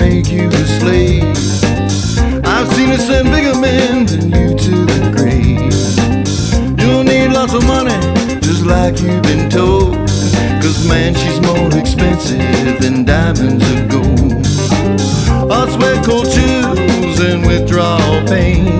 make you a slave. I've seen her send bigger men than you to the grave. You'll need lots of money, just like you've been told, 'cause man, she's more expensive than diamonds or gold. Hearts wear cold chills and withdrawal pain.